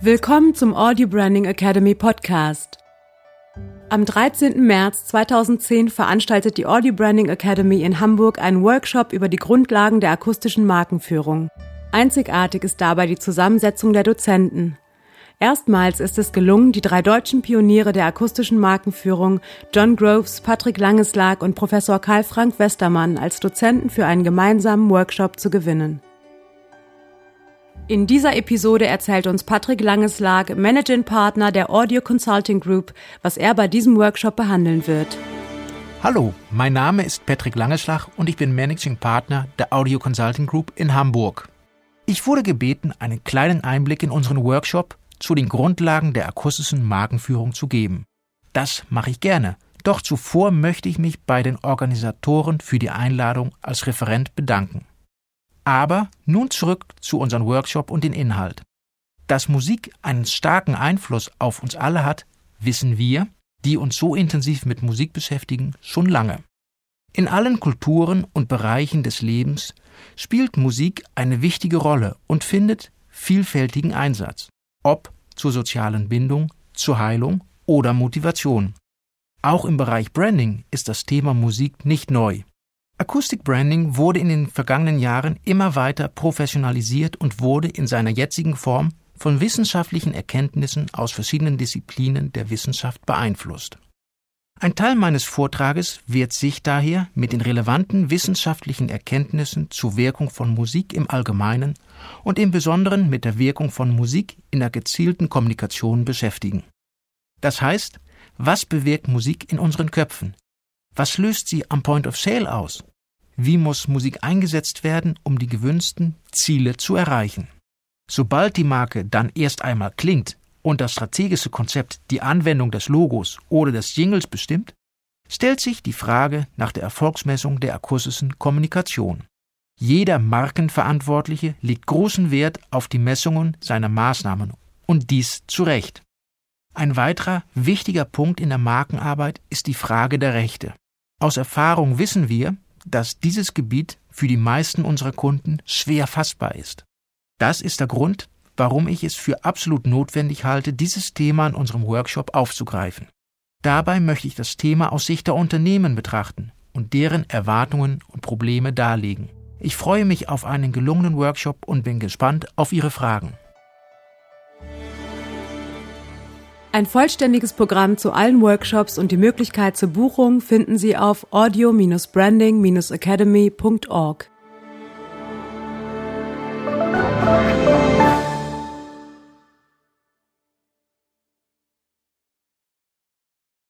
Willkommen zum Audio Branding Academy Podcast. Am 13. März 2010 veranstaltet die Audio Branding Academy in Hamburg einen Workshop über die Grundlagen der akustischen Markenführung. Einzigartig ist dabei die Zusammensetzung der Dozenten. Erstmals ist es gelungen, die 3 deutschen Pioniere der akustischen Markenführung, John Groves, Patrick Langeslag und Professor Karl Frank Westermann, als Dozenten für einen gemeinsamen Workshop zu gewinnen. In dieser Episode erzählt uns Patrick Langeslag, Managing Partner der Audio Consulting Group, was er bei diesem Workshop behandeln wird. Hallo, mein Name ist Patrick Langeslag und ich bin Managing Partner der Audio Consulting Group in Hamburg. Ich wurde gebeten, einen kleinen Einblick in unseren Workshop zu den Grundlagen der akustischen Markenführung zu geben. Das mache ich gerne, doch zuvor möchte ich mich bei den Organisatoren für die Einladung als Referent bedanken. Aber nun zurück zu unserem Workshop und den Inhalt. Dass Musik einen starken Einfluss auf uns alle hat, wissen wir, die uns so intensiv mit Musik beschäftigen, schon lange. In allen Kulturen und Bereichen des Lebens spielt Musik eine wichtige Rolle und findet vielfältigen Einsatz, ob zur sozialen Bindung, zur Heilung oder Motivation. Auch im Bereich Branding ist das Thema Musik nicht neu. Acoustic Branding wurde in den vergangenen Jahren immer weiter professionalisiert und wurde in seiner jetzigen Form von wissenschaftlichen Erkenntnissen aus verschiedenen Disziplinen der Wissenschaft beeinflusst. Ein Teil meines Vortrages wird sich daher mit den relevanten wissenschaftlichen Erkenntnissen zur Wirkung von Musik im Allgemeinen und im Besonderen mit der Wirkung von Musik in der gezielten Kommunikation beschäftigen. Das heißt, was bewirkt Musik in unseren Köpfen? Was löst sie am Point of Sale aus? Wie muss Musik eingesetzt werden, um die gewünschten Ziele zu erreichen? Sobald die Marke dann erst einmal klingt und das strategische Konzept die Anwendung des Logos oder des Jingles bestimmt, stellt sich die Frage nach der Erfolgsmessung der akustischen Kommunikation. Jeder Markenverantwortliche legt großen Wert auf die Messungen seiner Maßnahmen und dies zu Recht. Ein weiterer wichtiger Punkt in der Markenarbeit ist die Frage der Rechte. Aus Erfahrung wissen wir, dass dieses Gebiet für die meisten unserer Kunden schwer fassbar ist. Das ist der Grund, warum ich es für absolut notwendig halte, dieses Thema in unserem Workshop aufzugreifen. Dabei möchte ich das Thema aus Sicht der Unternehmen betrachten und deren Erwartungen und Probleme darlegen. Ich freue mich auf einen gelungenen Workshop und bin gespannt auf Ihre Fragen. Ein vollständiges Programm zu allen Workshops und die Möglichkeit zur Buchung finden Sie auf audio-branding-academy.org.